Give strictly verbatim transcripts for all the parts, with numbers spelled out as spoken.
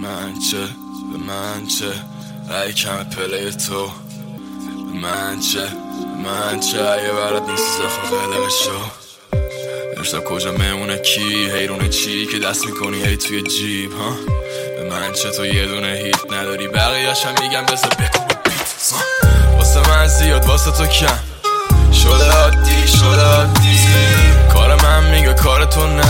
من چه به من چه ای کم پلی تو به من چه به من چه اگه برات نیست زخم قلقه شو ارشا کجا میمونه کی حیرونه چی که دست میکنی هی توی جیب ها به من چه تو یه دونه هیت نداری بقیه‌اش هم میگم بذار بکن بیت واسه من زیاد واسه تو کم شده عادی شده عادی کار من میگه کار تو نه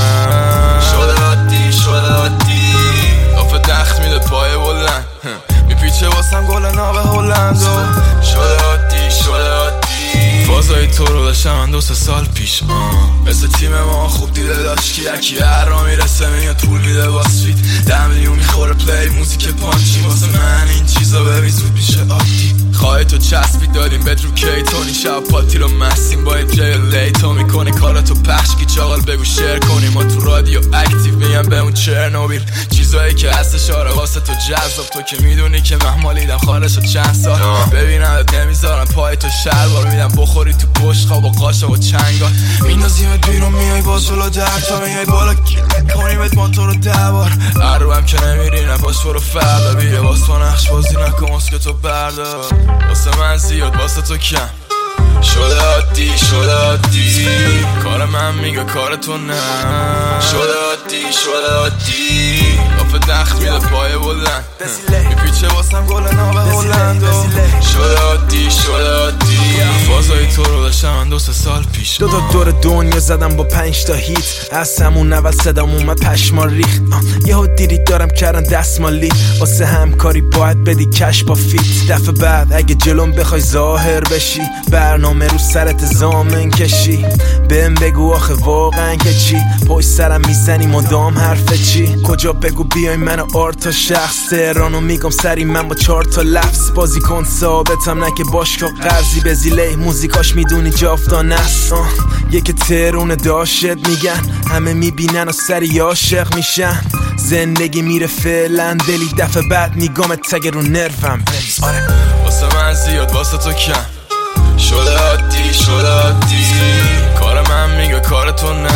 شده عادی شده عادی افت دخت میده پای بلند میپیچه واسم گل ناب هلند شده عادی شده عادی فازای تو رو داشتم من دو سه سال پیش مثل تیم ما خوب دیده داشت که یکی هر را میرسه میاد پول میده واسفیت ده میلیون میخوره پلی موزیک پانچی واسه من این چیزا ببین زود میشه عادی خواهی تو چسبی دادیم بد رو کی تونی شب پاتی رو مستیم با این پلی لی تو میکنی کاراتو پخش کی چاقال بگو شیر کنی ما تو رادیو اکتیو میگم به اون چرنوبیل چیزایی که هستش آره واسه تو جذاب تو که میدونی که محمالیدم خارج چند سال ببینمت نمیذارم پای تو شلوار میدم بخوری تو پشت خواب و قاشق و چنگال میندازیمت بیرون میای باز جلو در تا میای بالا کنیمت ما تو رو دوار عروبم که نمیری نپاش برو فردا بیره باز تو نقش بازی نکن مسکه تو بردار واسه من زیاد واسه تو کم شده عادی شده عادی کار من میگه کار تو نه شده عادی شده عادی افت دخت میده پای بلند میپیچه واسم گل ناب هلند شده عادی شده عادی فازای تو رو داشتم من دو سه سال پیش دو تا دور دنیا زدم با پنج تا هیت از همون اول صدام اومد پشما ریخت یهو دیدی دارم کردن دستمالی واسه همکاری باید بدی کش با فیت دفعه بعد اگه جلوم بخوای ظاهر بشی برنامه رو سرت زامن کشی بهم بگو آخه واقعا که چی پشت سرم میزنی مدام حرف چی کجا بگو بیای من آرتا شخص تهرانو میگم سری من با چهار تا لفظ بازی کن ثابتم نه که باشگاه قرضی به زیله موزیکاش میدونی جافتان است یکی ترونه داشت میگن همه میبینن و سری عاشق میشن زندگی میره فعلا دلی دفعه بعد نگامت تگه رو نروم بریز آره واسه من زیاد واسه تو کم شده عادی شده عادی کار من میگه کار تو نه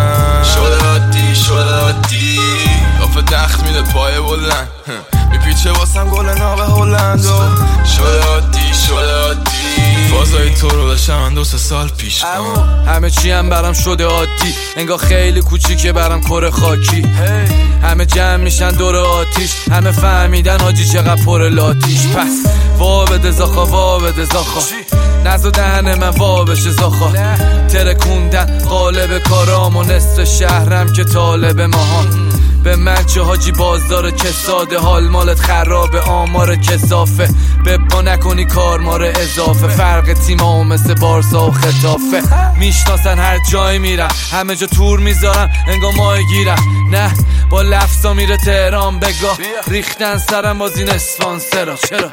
شده عادی شده عادی افت دخت میده پای بلند میپیچه واسم گل ناب هلند شده عادی شده عادی فازای تو رو داشتم من دو سه سال پیش همه چی هم برام شده عادی انگار خیلی کوچیکه برام کره خاکی همه جمع میشن دور آتیش همه فهمیدن حاجی چقدر پر لاتیش پس وا بده زاخا وا بده زاخا نزو دهن من وا بشه زاخا ترکوندن قالب کارام و نصف شهرم که طالب ماهان به من چه حاجی بازدار کساده حال مالت خرابه آمار کسافه ببا نکنی کار ماره اضافه فرق تیمام مثل بارسا و خطافه میشناسن هر جای میرم همه جا تور میذارم انگار ماه گیرم نه با لفظا میره تهران بگاه ریختن سرم باز این اسپانسرا چرا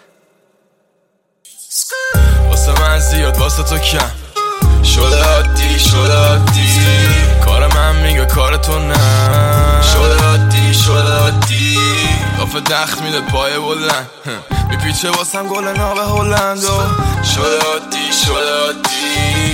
واسه من زیاد واسه تو کم شده عادی شده عادی کار من میگه کار تو نه شده عادی شده عادی افت دخت میده پای بلند میپیچه واسم گل ناب هلند شده عادی شده عادی